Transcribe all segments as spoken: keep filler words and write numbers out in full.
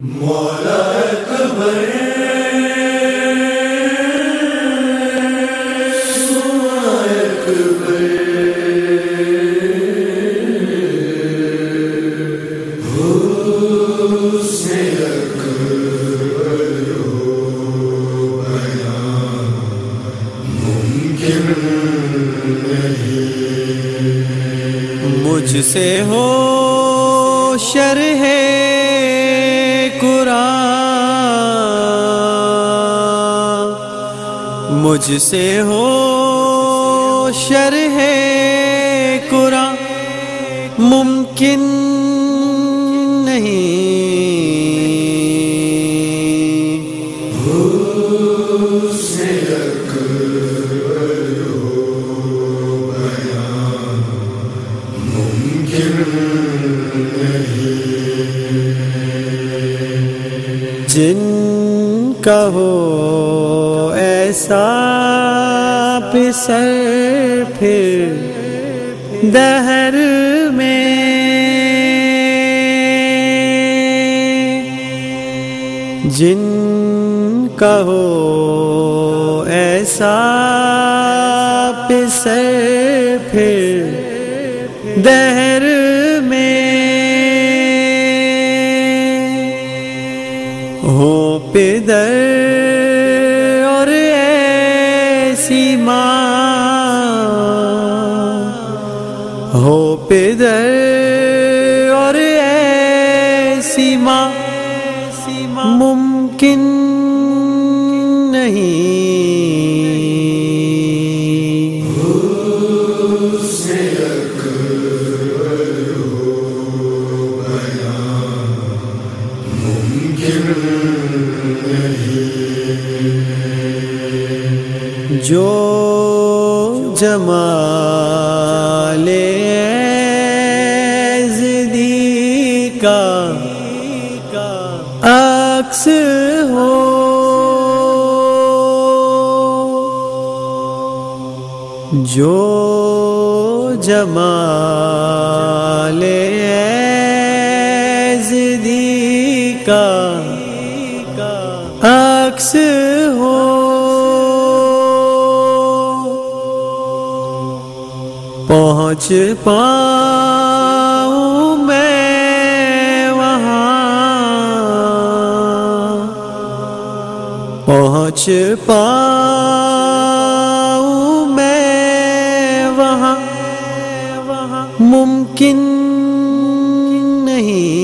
مولا اکبر مجھ سے ہو شرح قرآن، مجھ سے ہو شرح قرآن ممکن جن کا ہو ایسا پسر پھر دہر میں، جن کا ہو ایسا پسر پھر دہر میں، ہو پدر اور ایسی ماں، ہو پدر اور ایسی ماں ممکن نہیں۔ جو جمال ایزدی کا عکس ہو، جو جمال ایزدی کا عکس ہو، پہنچ پاؤں میں وہاں، پہنچ پاؤں میں وہاں ممکن نہیں۔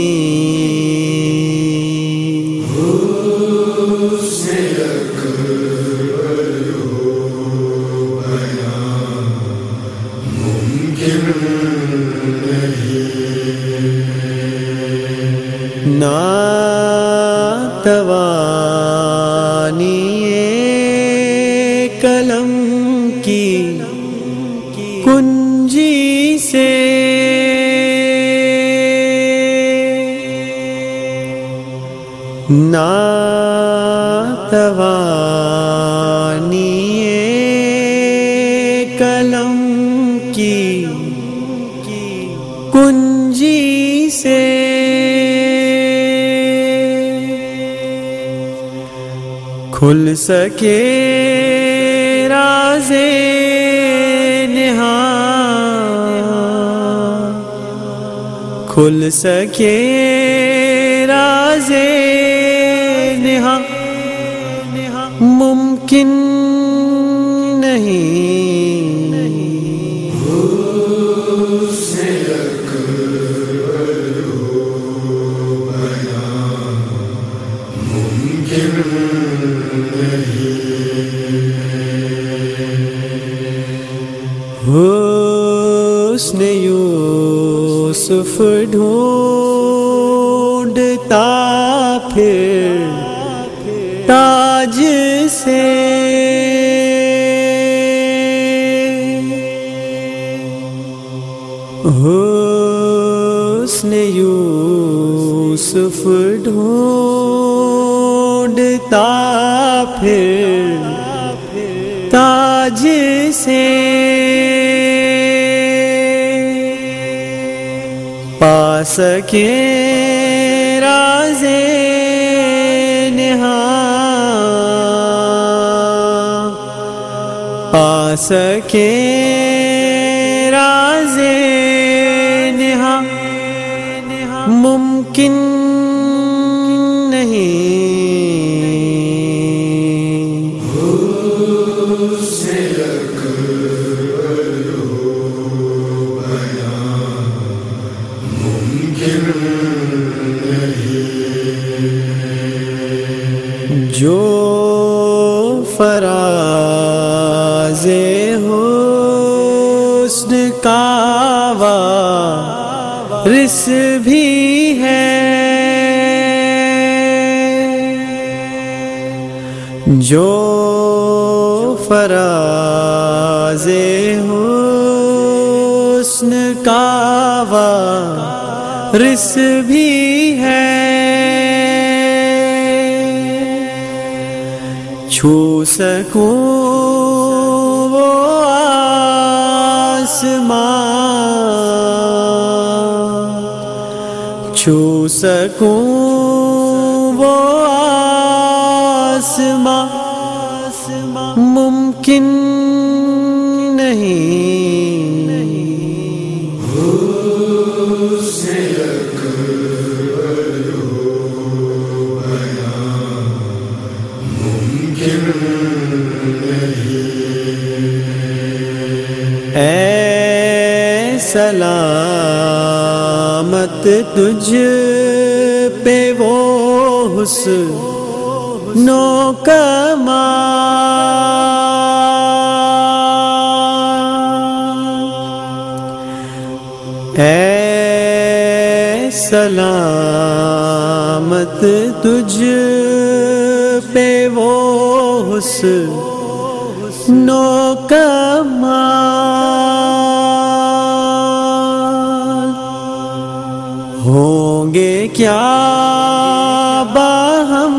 ناتوانی قلم کی کنجی سے ناتوانی قلم کی کنجی سے کھل سکے راز نہاں، کھل سکے راز نہاں ممکن نہیں۔ حسن یوسف ڈھونڈتا پھر تاج سے، حسن یوسف ڈھونڈتا پھر تاج سے، پا سکے راز سکے راز نہا ممکن نہیں جو فراز حسن کا وارث بھی ہے، جو فراز حسن کا وارث بھی ہے، چھو سکوں وہ آسمان، چھو سکوں وہ آسمان ممکن نہیں۔ اے سلامت تجھ پہ وہ حسن و کمال، اے سلامت تجھ پہ وہ حسن و کمال، ہوں گے کیا باہم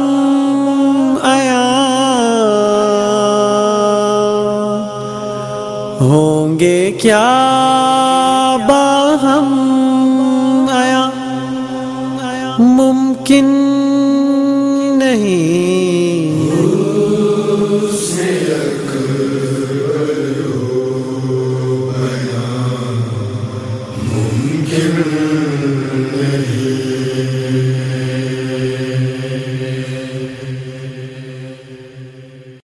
عیاں، ہوں گے کیا باہم عیاں ممکن نہیں۔